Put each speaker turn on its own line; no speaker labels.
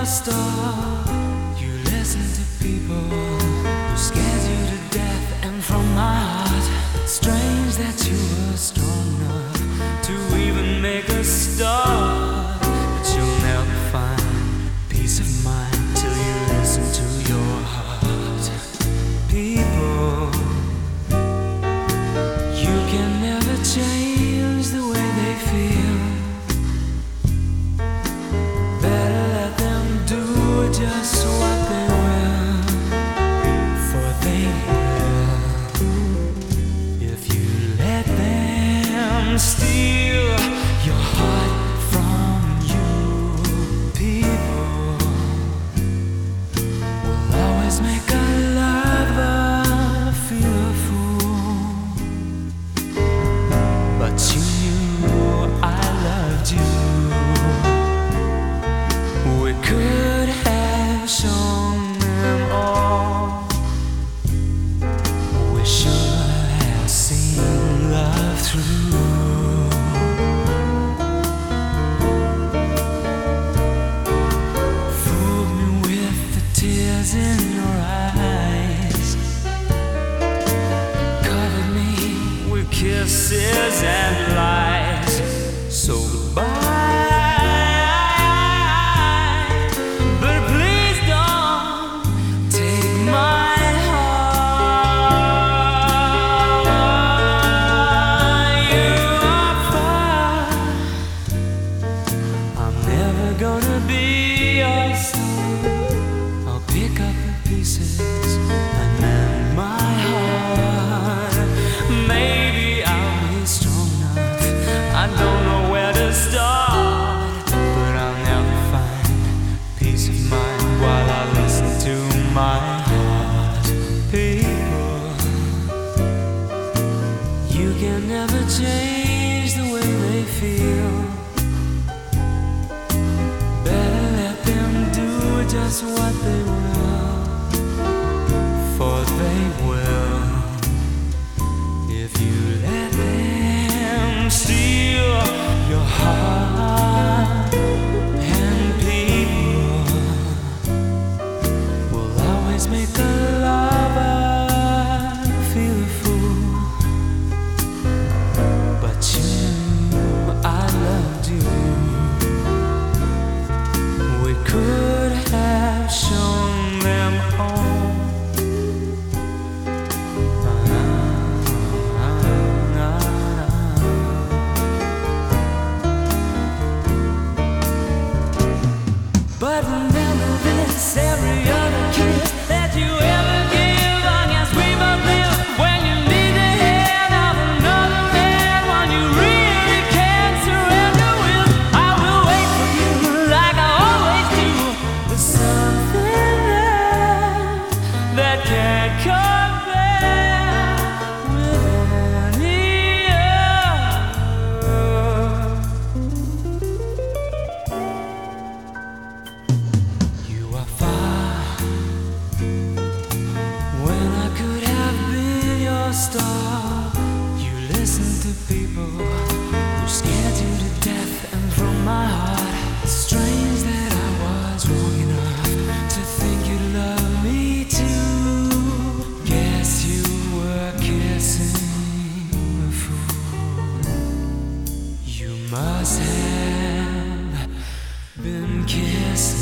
a star. You listen to people who scared you to death, and from my heart, strange that you were strong enough to even make a start. But you'll never find peace of mind till you listen to your heart. People, you can never change the way they feel. Better let them do just what they will, for they will. If you let them steal your heart from you, people will always make a lover feel a fool. But you knew I loved you. We could have shown them all. We should have seen love through. Fooled me with the tears in your eyes, covered me with kisses and lies. So goodbye. Gonna be your son. I'll pick up the pieces and mend my heart. Maybe I'll be strong enough, I don't know where to start, but I'll never find peace of mind while I listen to my heart. People, you can never change the way they feel. Just what they will, for they will. If you let them steal your heart, and people will always make a lover feel a fool. But you knew I loved you. We could have shown them all. But remember this, every other kiss that you ever give, long as we both live. When you need the hand of another man, when you really can't surrender with, I will wait for you like I always do. There's something that can't compare with any other. You are far when I could have been your star. You listen to people who scared you to death, and from my heart, strange that I was wrong enough to think you'd love me too. Guess you were kissing a fool. You must have been kissing